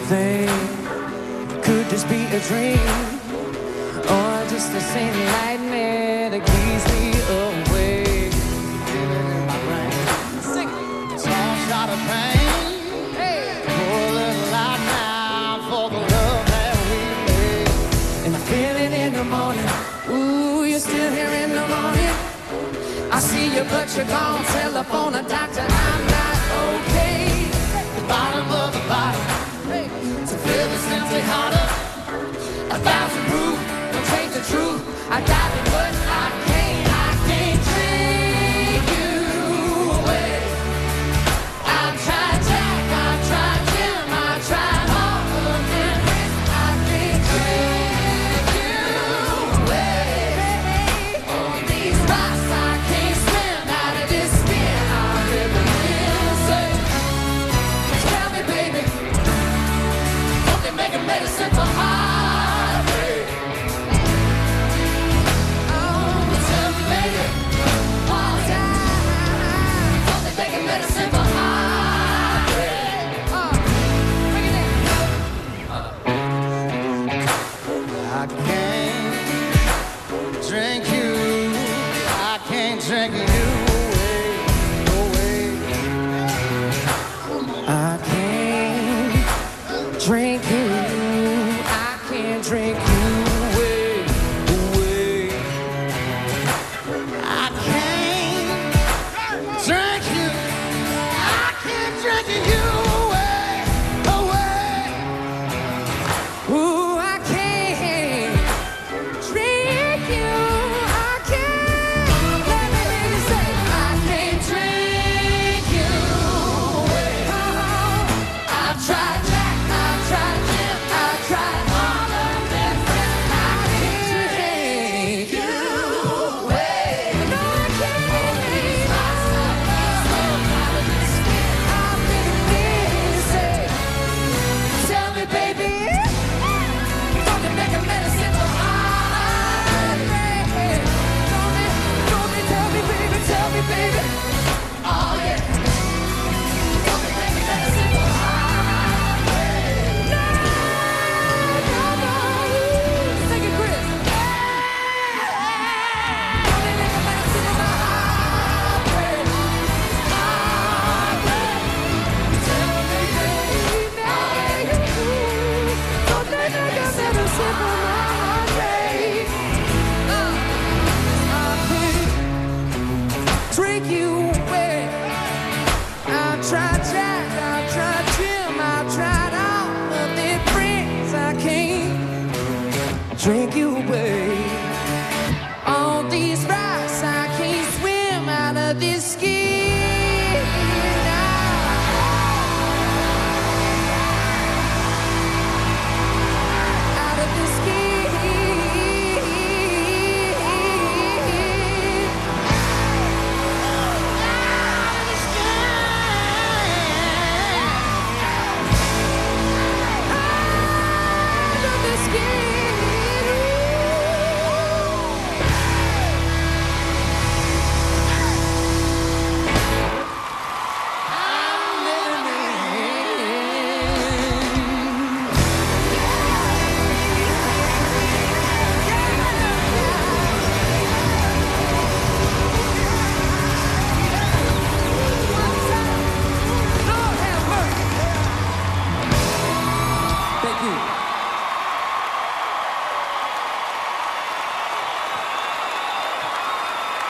think could this be a dream, or just the same nightmare that keeps me awake? In my brain, sing it. Small shot of pain, hey. Pour a little out now for the love that we made. And I feel it in the morning. Ooh, you're still here in the morning. I see you, but you're gone. Telephone a doctor, I'm not okay. The bottom of the bottom, hey. To feel this empty heart up. 1,000 proof, don't change the truth. I got it, but